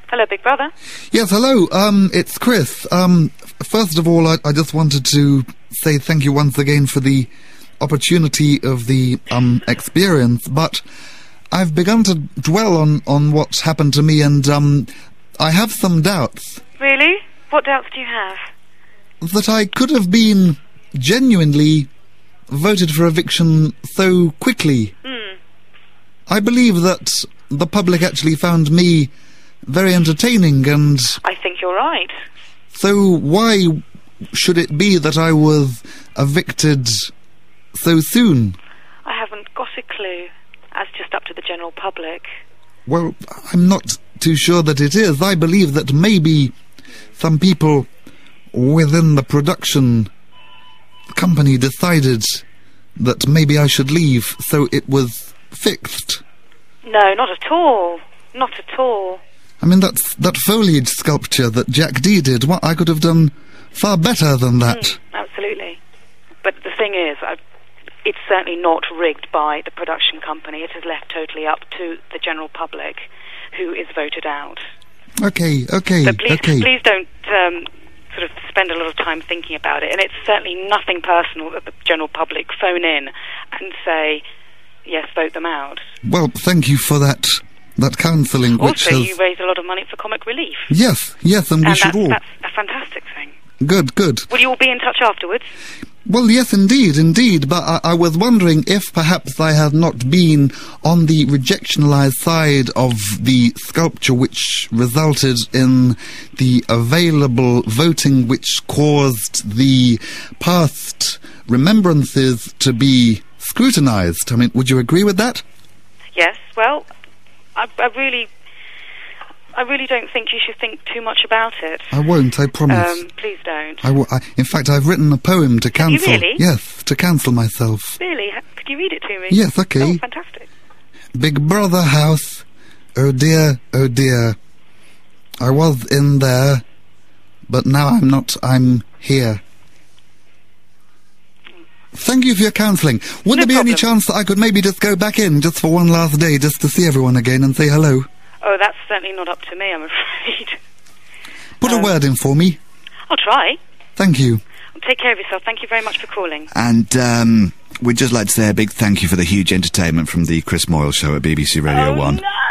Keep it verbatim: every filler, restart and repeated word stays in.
Hello, Big Brother. Yes, hello. Um, it's Chris. Um, first of all, I, I just wanted to say thank you once again for the opportunity of the um experience, but I've begun to dwell on, on what's happened to me, and um, I have some doubts. Really? What doubts do you have? That I could have been genuinely voted for eviction so quickly. Hmm. I believe that the public actually found me very entertaining, and I think you're right. so why should it be that I was evicted so soon? I haven't got a clue. That's just up to the general public. Well, I'm not too sure that it is. I believe that maybe some people within the production company decided that maybe I should leave, so it was fixed. No, not at all. Not at all. I mean, that's that foliage sculpture that Jack D did. What I could have done far better than that. Mm, absolutely. But the thing is, I, it's certainly not rigged by the production company. It is left totally up to the general public, who is voted out. Okay, okay, So please, okay. please don't um, sort of spend a lot of time thinking about it. And it's certainly nothing personal that the general public phone in and say, yes, vote them out. Well, thank you for that that counselling, which Also, has... you raise a lot of money for Comic Relief. Yes, yes, and we and should that's, all. that's a fantastic thing. Good, good. Will you all be in touch afterwards? Well, yes, indeed, indeed, but I, I was wondering if perhaps I had not been on the rejectionalised side of the sculpture, which resulted in the available voting, which caused the past remembrances to be scrutinised. I mean, would you agree with that? Yes, well, I, I really... I really don't think you should think too much about it. I won't, I promise. Um, please don't. I w- I, in fact, I've written a poem to Have you cancel. really? Yes, to cancel myself. Really? Ha- Could you read it to me? Yes, okay. Oh, fantastic. Big Brother house, oh dear, oh dear. I was in there, but now I'm not, I'm here. Thank you for your counselling. Would No there be problem. any chance that I could maybe just go back in just for one last day, just to see everyone again and say hello? Oh, that's certainly not up to me, I'm afraid. Put Um, a word in for me. I'll try. Thank you. Take care of yourself. Thank you very much for calling. And um, we'd just like to say a big thank you for the huge entertainment from the Chris Moyle Show at B B C Radio oh, one. No!